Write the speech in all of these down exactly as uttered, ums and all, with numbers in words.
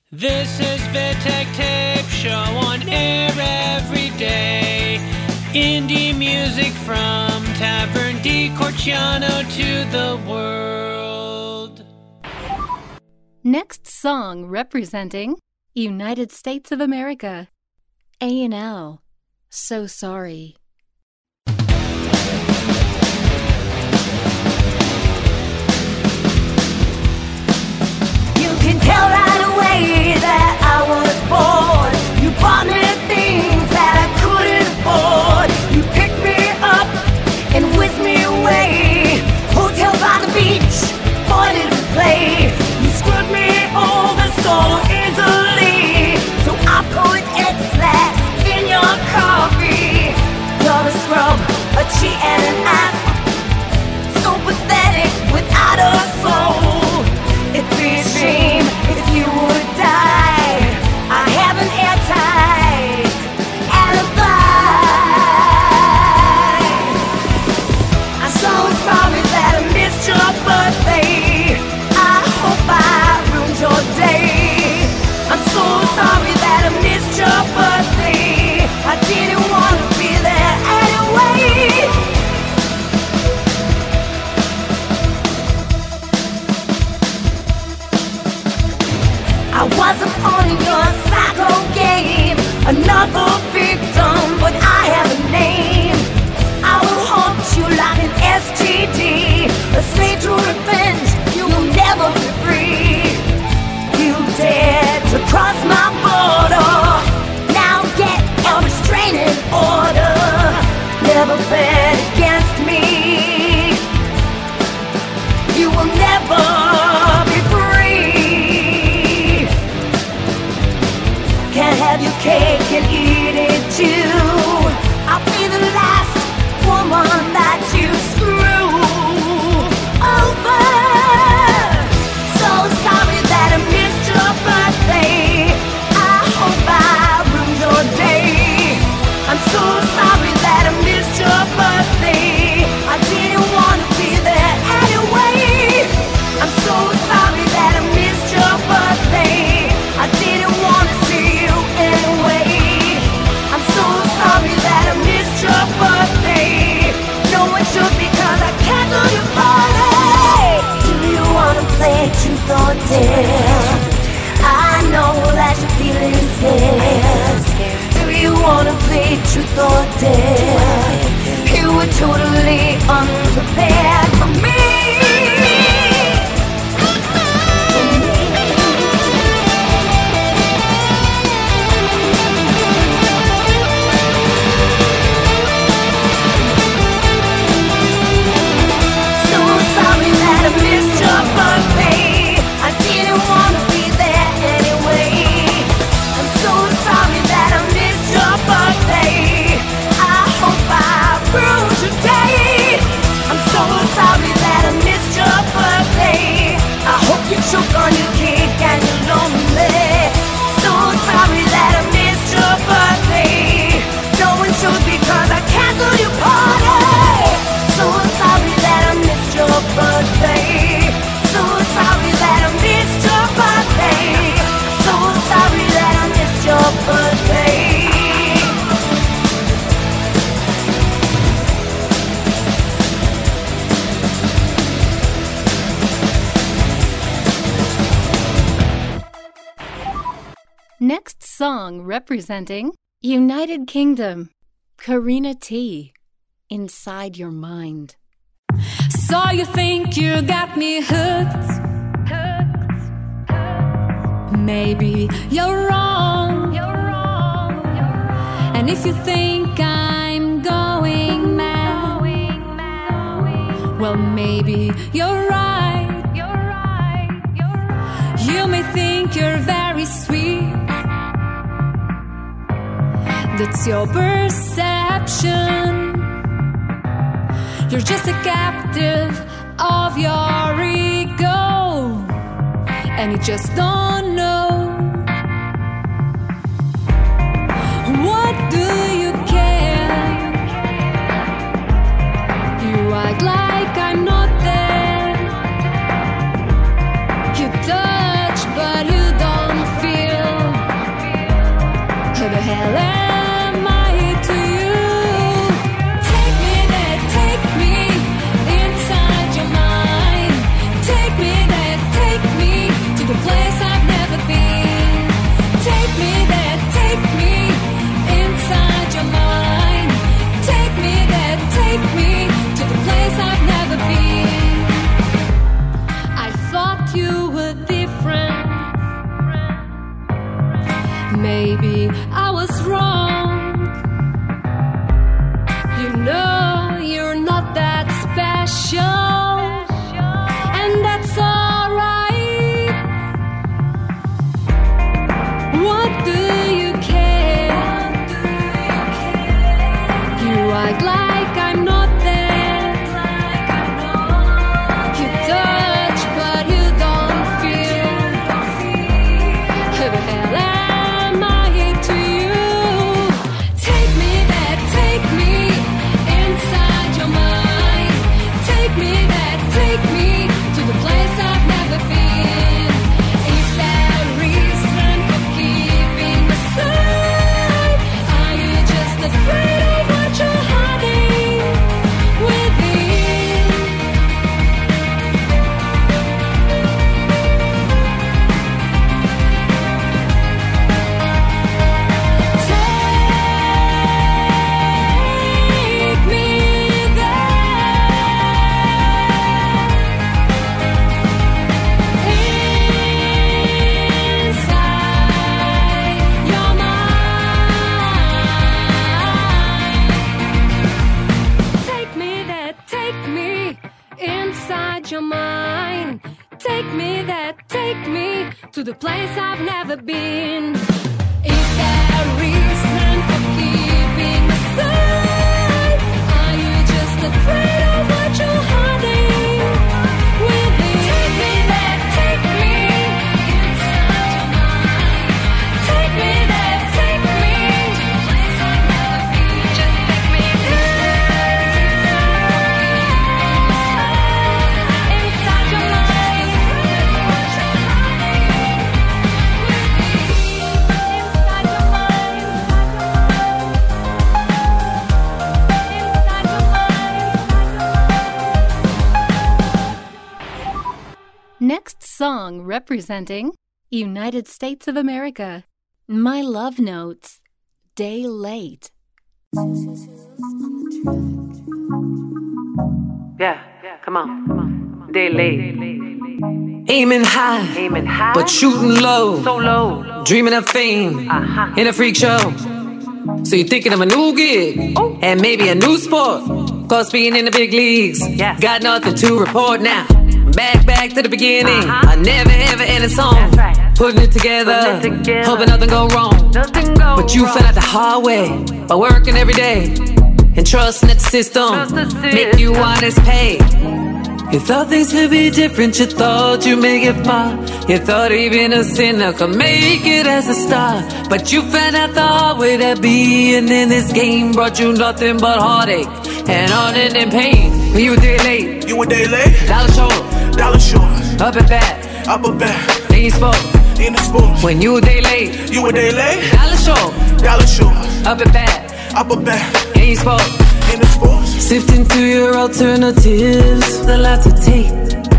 This is Vitek Tape Show on air every day. Indie music from Tavern di Corciano to the world. Next song representing United States of America. A and L, So Sorry. You can tell right away that I was bored. You bought me things that I couldn't afford. You picked me up and whisked me away. Hotel by the beach, boy did we play. You screwed me over so easily. So I put X-Lax in your coffee. You're a scrub, a cheat and an ass. So pathetic without a soul. It'd be a shame if you would die. I have an airtight alibi. I'm so sorry that I missed your birthday. I hope I ruined your day. I'm so sorry that I missed your birthday. I didn't want to be there anyway. I was a pawn in your psycho game, another victim, but I have a name. I will haunt you like an S T D, a slave to revenge. You will never be free. You dared to cross my border. Now get a restraining order. Never bet against me. You will never be free. Can't have your cake and eat it too. I'll be the last woman that you screw over. So sorry that I missed your birthday. I hope I ruined your day. I'm so sorry that I missed your birthday. I didn't want to be there anyway. I'm so sorry that I missed your birthday. I didn't want to see you anyway. I'm so sorry that I missed your birthday. No one should because I canceled your party. Do you wanna play truth or dare? I know that you're feeling scared. Do you wanna play truth or dare? You were totally unprepared for me. Choke on your cake and you're lonely. So sorry that I missed your birthday. No one should because I canceled your party. So sorry that I missed your birthday. So sorry that I missed your birthday. So sorry that I missed your birthday. Next song representing United Kingdom. Karina T. Inside Your Mind. So you think you got me hooked? Maybe you're wrong. And if you think I'm going mad, well, maybe you're right. You may think you're very sweet. That's your perception. You're just a captive of your ego, and you just don't know. What do you care? You act like I'm not there. You touch, but you don't feel. maybe I was wrong. You know you're not that special, and that's alright. What do you care? You act like I'm not there. You touch but you don't feel. Who the hell am I to you? Take me there, take me inside your mind. Take me there, take me to the place I've never been. Is there a reason for keeping me aside? Are you just afraid of what you're hiding within? Take me there. Take me inside your mind. Take me there, take me to the place I've never been. Is there a reason for keeping me aside? Are you just afraid of what you're hiding within? Take me there, take me inside your mind. Take me there, take me to the place I've never been. Just take me inside your mind. Next song representing United States of America. My Love Notes, Day Late. Yeah, come on, come on. Day late. Aiming high, aiming high, but shooting low. So low. Dreaming of fame uh-huh. in a freak show. So you're thinking of a new gig oh. and maybe a new sport. Cause being in the big leagues, yeah. got nothing to report now. Back, back to the beginning. Uh-huh. I never ever end a song. That's right. Putting it together, Putting it together. Hoping nothing go wrong. Nothing go but you wrong. Found out the hard way by working every day and trusting that the system, Trust the system. Make you honest pay. You thought things could be different, you thought you'd make it far. You thought even a sinner could make it as a star. But you found out the hard way that being in this game brought you nothing but heartache and unending pain. When you were day late, you were day late. Dollar short, dollar short. Up and back, up and back. Then you spoke, in the sports. When you were day late, you were day late. Dollar short, dollar short. Up and back, up and back. Then you spoke, in the sports. Sifting through your alternatives, a lot to take,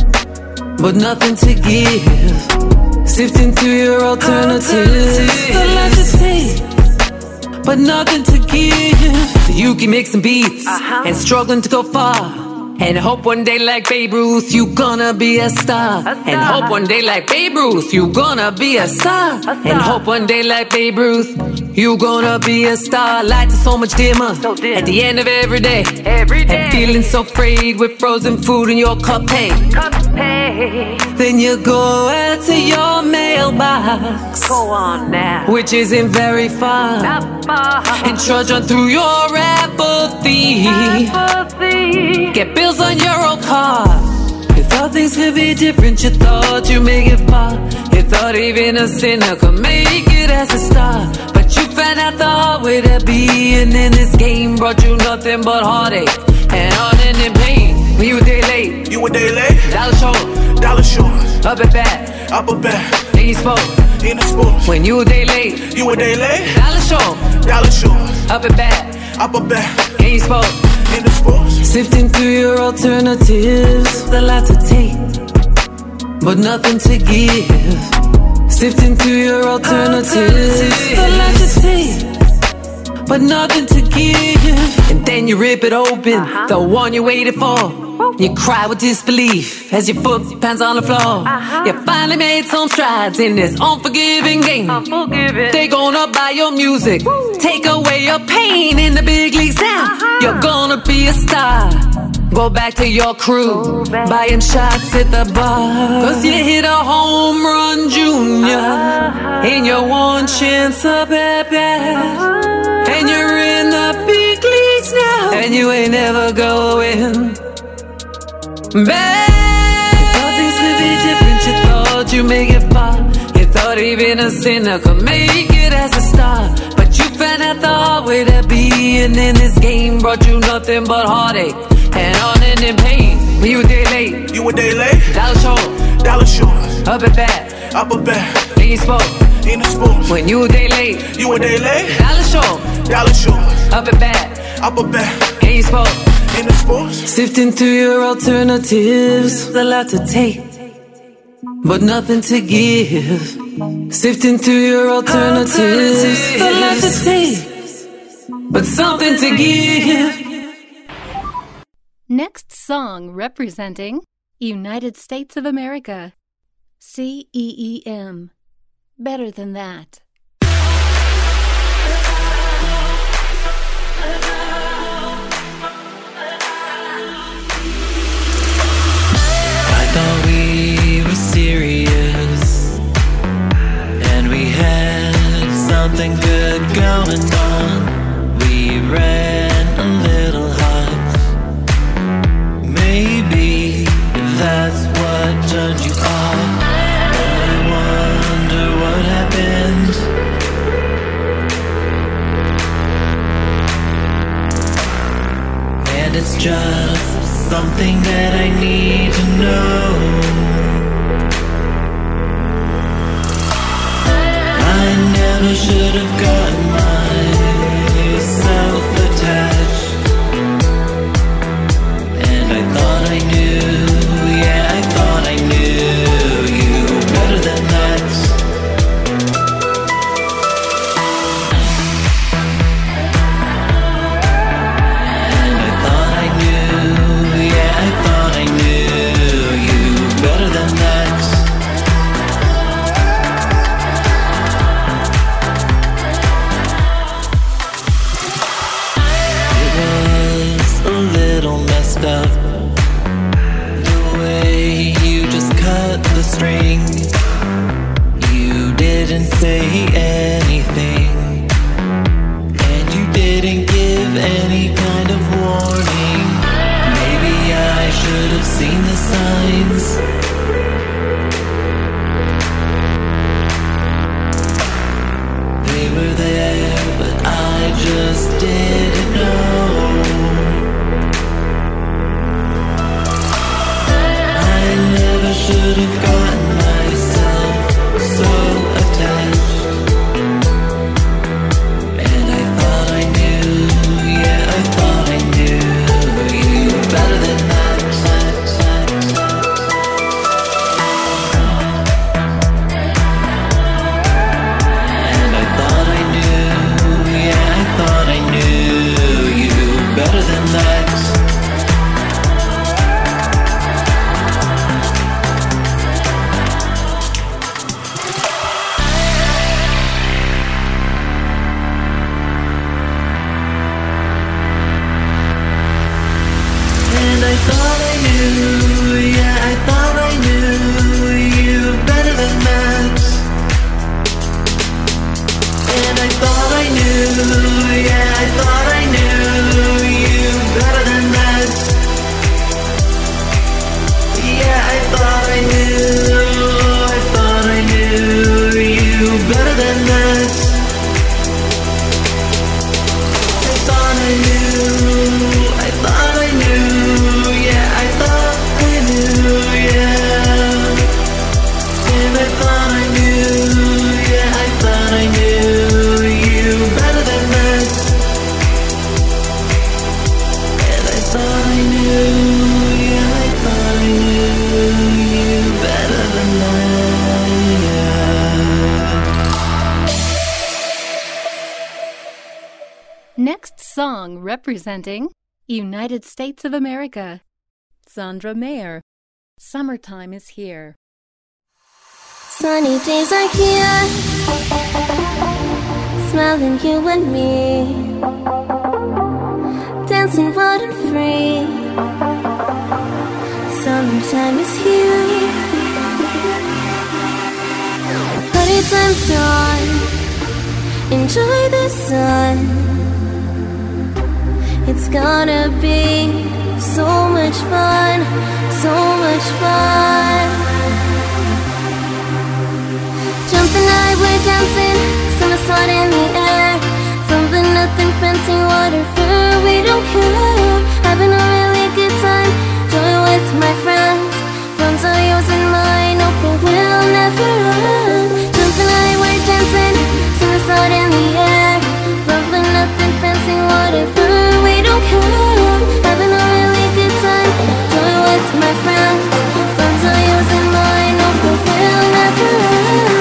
but nothing to give. Sifting through your alternatives, a lot to take, but nothing to give. So you keep mixing beats uh-huh. and struggling to go far. And hope one day like Babe Ruth, you gonna be a star. a star. And hope one day like Babe Ruth, you gonna be a star. a star. And hope one day like Babe Ruth, you gonna be a star. Lights are so much dimmer so dim. At the end of every day. Every day. And feeling so frayed with frozen food in your cup pay. Cup pay. Then you go out to your mailbox. Go on now. Which isn't very far. Not far. And trudge on through your apathy. Apathy. Get bills on your old car. You thought things could be different, you thought you'd make it far. You thought even a sinner could make it as a star. But you found out the hard way that being in this game brought you nothing but heartache and unending pain. When you were day late, you were day late. Dollar short, dollar short. Up and back, up and back. Then you spoke, in the sports. When you were day late, you were day late. Dollar short, dollar short. Up and back, up and back. Then you spoke, in the sports. Sifting through your alternatives, a lot to take, but nothing to give. Sifting through your alternatives, a lot to take, but nothing to give. And then you rip it open, uh-huh. the one you waited for. You cry with disbelief as your foot pounds on the floor. Uh-huh. You finally made some strides in this unforgiving game. Unforgiving. They gonna buy your music, woo, take away your pain in the big leagues now. Uh-huh. You're gonna be a star. Go back to your crew, buying shots at the bar. Cause you hit a home run, Junior, uh-huh, and you're one chance up at bat. Uh-huh. And you're in the big leagues now, and you ain't never going back. You thought things could be different, you thought you'd make it far. You thought even a sinner could make it as a star. But you found out the hard way that being in this game brought you nothing but heartache and unending pain. When you a day late, You a day late, dollar short, dollar short, up at bat, up a back, in your sport. in the sports. When you a day late, You a day late, dollar short, dollar short, up at bat, up a back, in your sport. in the sports. Sifting through your alternatives, a lot to take, but nothing to give. Sifting through your alternatives, a lot to take, but something to give. Next song representing United States of America. C E E M. Better than that. I thought we were serious, and we had something good going on. We ran a little hot. Maybe that's what turned you off. I wonder what happened. And it's just something that I need to know. I never should have gotten myself attached. And I thought I knew, yeah, I thought I knew you better than that. And I thought I knew, yeah, I thought I knew you better than that. It was a little messed up, the way you just cut the string. You didn't say anything, and you didn't give any kind of warning. Maybe I should have seen the signs. They were there, but I just didn't know. I never should have gotten myself so attached. And I thought I knew, yeah, I thought I knew you better than that. And I thought I knew, yeah, I thought I knew you better than that. And I thought I knew, yeah, I thought I knew you better than that. And I thought I knew, yeah, I thought I knew you better than that. Yeah, I thought I knew, I thought I knew you better than that. I thought I knew, I thought I knew, yeah, I thought I knew, yeah. And I thought I knew, yeah, I thought I knew you better than that. And I thought I knew, yeah, I thought I knew you better than that, Next song representing United States of America. Sandra Mayer. Summertime is here. Sunny days are here, smiling you and me, dancing wild and free. Summertime is here. Party time's on, enjoy the sun. It's gonna be so much fun, so much fun. Jumping high, we're dancing, summer sun in the air. From the nothing fancy water fur, we don't care. Having a really good time, joy with my friends. Friends are yours and mine, hope it will never end. Jumping high, we're dancing, summer sun in the air. From the nothing fancy water fur, we don't care. Having a really good time, joy with my friends. Friends are yours and mine, hope it will never end.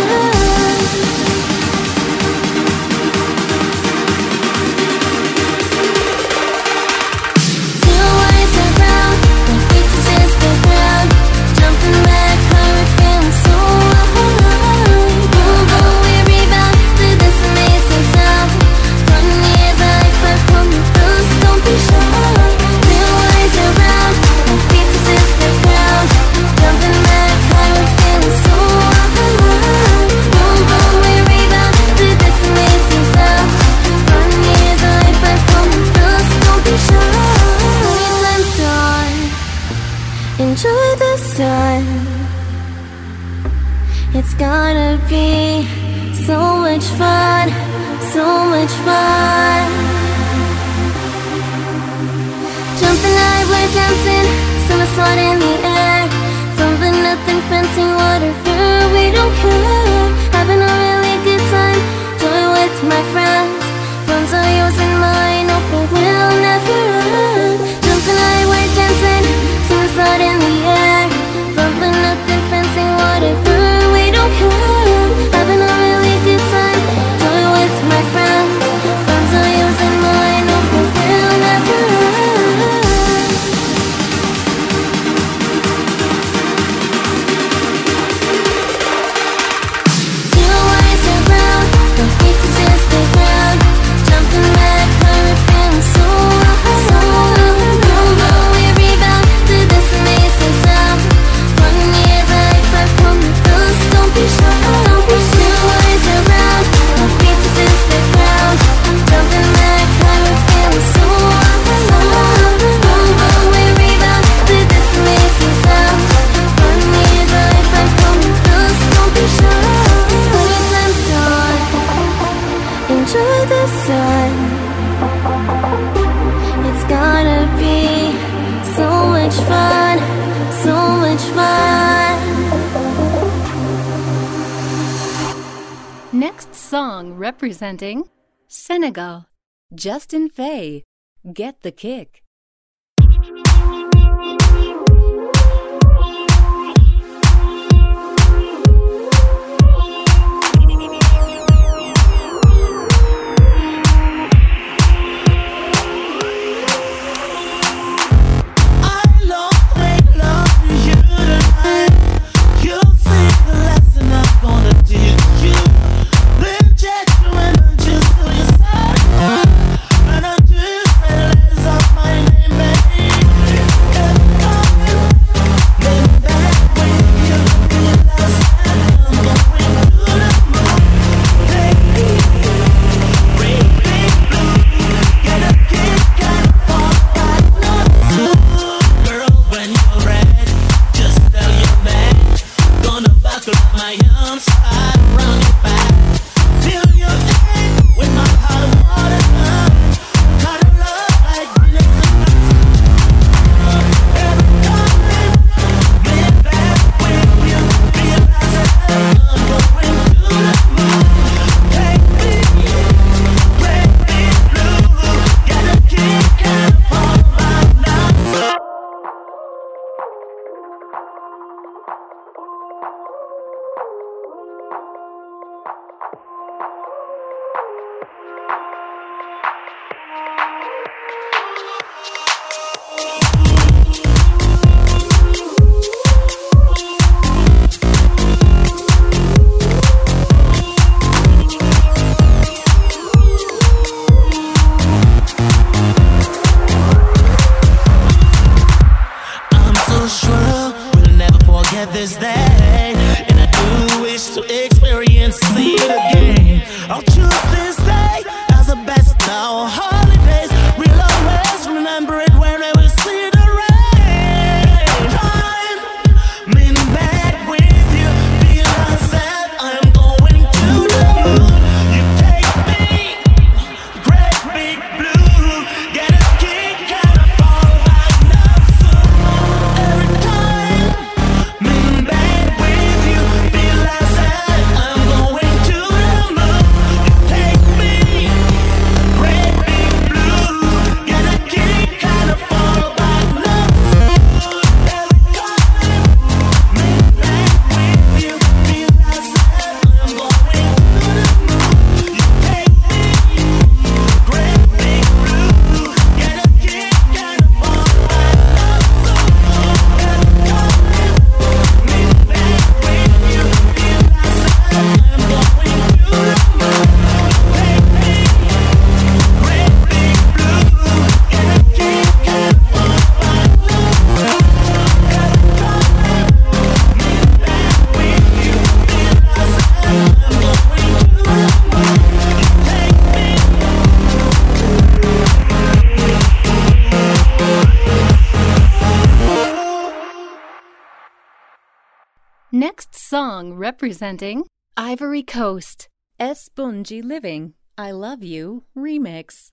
Enjoy the sun. It's gonna be so much fun, so much fun. Jumping high, we're dancing, summer sun in the air. From the nothing fancy water fur, we don't care. Having a really good time, joy with my friends. Friends are yours and mine, hope it will never end. Jumping high, we're dancing, summer sun in the air. From the nothing fancy water fur, we don't care. Having a really good time, joy with my friends. Friends are yours and mine, hope it will never end. Zero worries around, no feet to just the ground. Jumping back, we're feeling so high, so high. Boom, boom, we rebound to this amazing sound. Fun years I fight from the dust, don't be shy, don't be shy. Zero worries around, no feet to just the ground. Jumping back, we're feeling so high, so high. Boom, boom, we rebound to this amazing sound. Fun years I fight from the dust, don't be shy. Party time's on, enjoy the sun. It's gonna be so much fun, so much fun. Next song representing Senegal. Justin Fay, Get the Kick. Just to your side, and I do, and let us off my Next song representing Ivory Coast, Esponji Living, I Love You remix.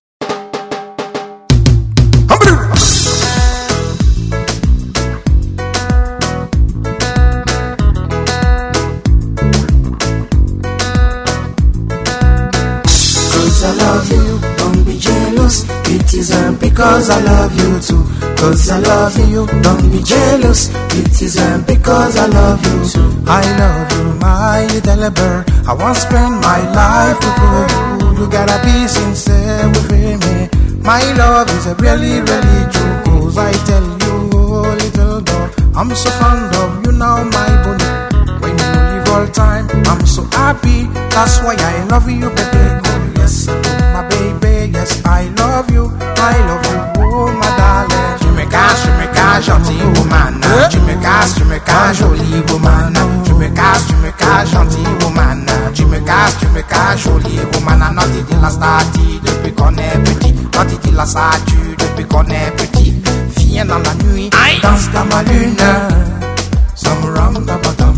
Cause I love you, don't be jealous. It isn't because I love you too. Cause I love you, don't be jealous. It isn't because I love you too. I love you, my little bird. I want to spend my life with you. You gotta be sincere with me. My love is a really, really true. Cause I tell you, little dog, I'm so fond of you now, my bunny. When you leave all time, I'm so happy. That's why I love you, baby. Oh yes, my baby, yes, I love you. I love you, oh my darling. Jamaica, Jamaica, gentil woman. Jamaica, Jamaica, jolie woman. Jamaica, Jamaica, gentil woman. Jamaica, Jamaica, jolie woman. Not dit la statue depuis qu'on est petit. Not dit la statue depuis qu'on est petit. Viens dans la nuit, danse dans ma lune. Some rum da bottom.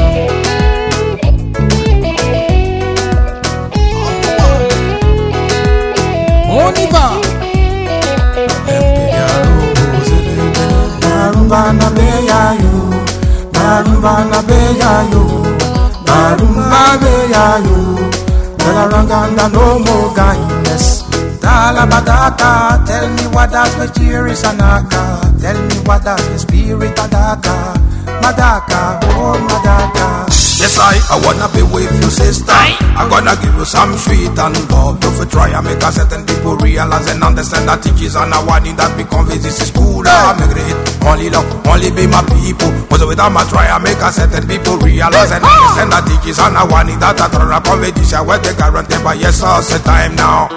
On y va. Marumba na beya yo, marumba na beya yo, marumba beya yo. Dalaranganda no more kindness. Dala badaka, tell me what does the tear is anaka. Tell me what does the spirit adaka. Madaka, oh Madaka. Yes, I, I wanna be with you, sister. I'm gonna give you some sweet and love. You for try and make a certain people realize and understand that it is an award that become this is cool. I'm great, only love, only be my people. But without my try and make a certain people realize and understand that it is an award that I throw a competition where they guarantee by yes, all the time now.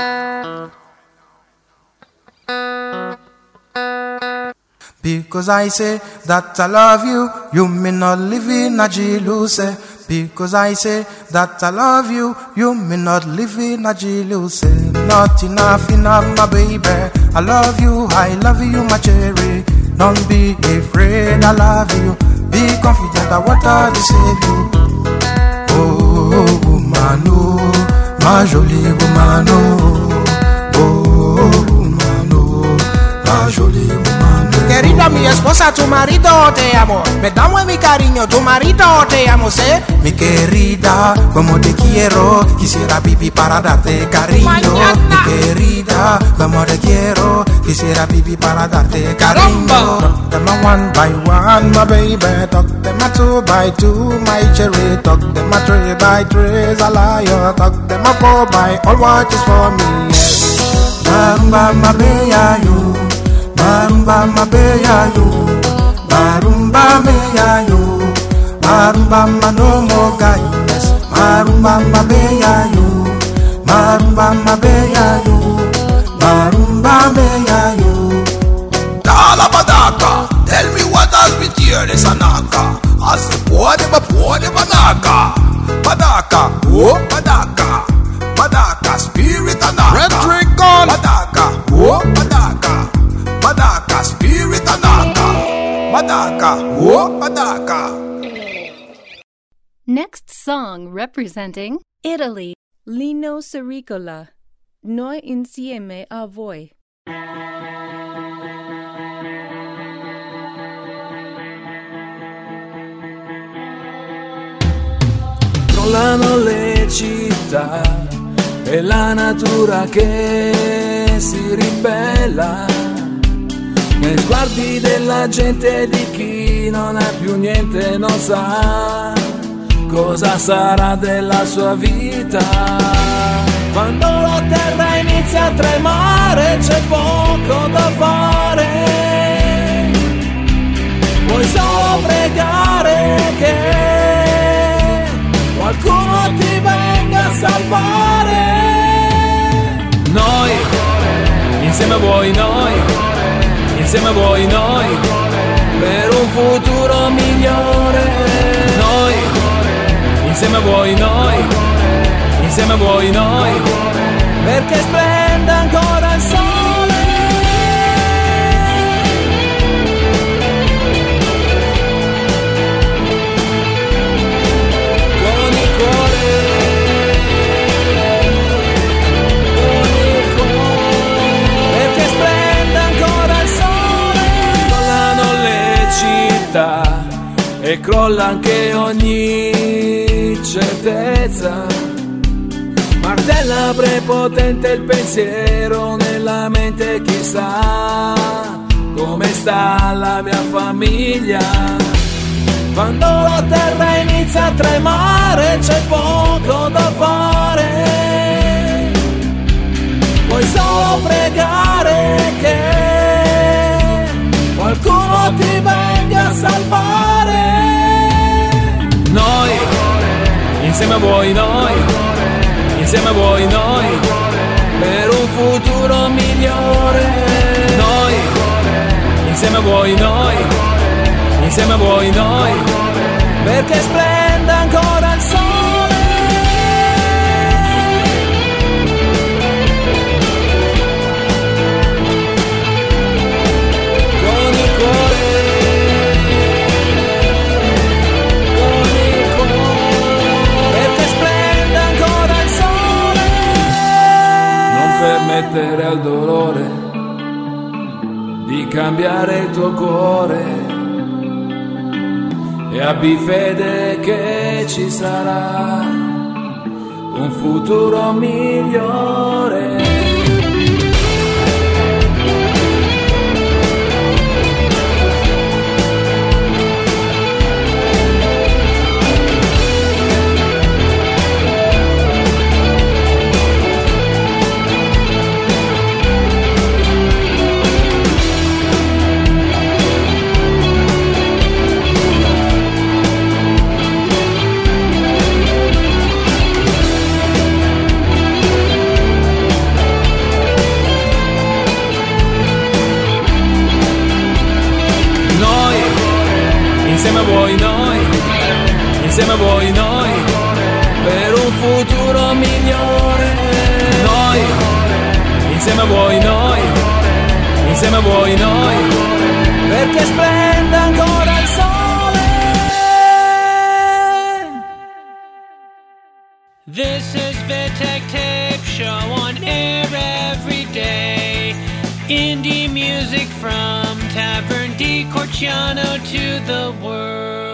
Because I say that I love you, you may not live in a jealousy. Because I say that I love you, you may not live in a jealousy. Not enough, enough, my baby. I love you, I love you, my cherry. Don't be afraid, I love you. Be confident that what I save you. Oh, woman, oh, my jolie woman, oh, oh, woman, oh, my jolie woman. Querida, mi esposa, tu marido te amo. Me damos mi cariño, tu marido te amo, ¿sí? Mi querida, como te quiero, quisiera vivir para darte cariño. Mañana. Mi querida, como te quiero, quisiera vivir para darte cariño. Talk them a one by one, my baby. Talk them a two by two, my cherry. Talk them a three by three, a liar. Talk them a four by all what is for me. Marumba, my baby, marumba mabeya yo, marumba meya yo, marumba no more kindness, marumba mabeya yo, marumba mabeya yo, marumba meya yo. Dala badaka, tell me what has been here this anaka. As the poor never poor never naka. Badaka, oh badaka, badaka spirit anaka. Red drink on. Badaka, oh badaka. Madaka, spirit anaka. Madaka, oh, Madaka. Next song representing Italy, Lino Siricola, Noi insieme a voi. Crollano le città e la natura che si ribella nei sguardi della gente, di chi non ha più niente, non sa cosa sarà della sua vita. Quando la terra inizia a tremare c'è poco da fare, puoi solo pregare che qualcuno ti venga a salvare. Noi, insieme a voi, noi insieme a voi, noi, per un futuro migliore. Noi, insieme a voi, noi, insieme a voi, noi, perché splenda ancora il sole. e crolla anche ogni certezza. Martella prepotente il pensiero nella mente, chissà come sta la mia famiglia. Quando la terra inizia a tremare c'è poco da fare, puoi solo pregare che qualcuno ti venga a salvare. Noi, insieme a voi noi, insieme a voi noi, per un futuro migliore. Noi, insieme a voi noi, insieme a voi noi, perché splenda ancora il sole. Con il cuore, con il cuore, perché splenda ancora il sole. Non permettere al dolore di cambiare il tuo cuore, e abbi fede che ci sarà un futuro migliore. Insieme a voi noi, insieme a voi noi, per un futuro migliore. Noi, insieme a voi noi, insieme a voi noi, perché splenda ancora il sole. This is Vitek Tape Show on air every day. Indie music from Tavern di Corciano to the world.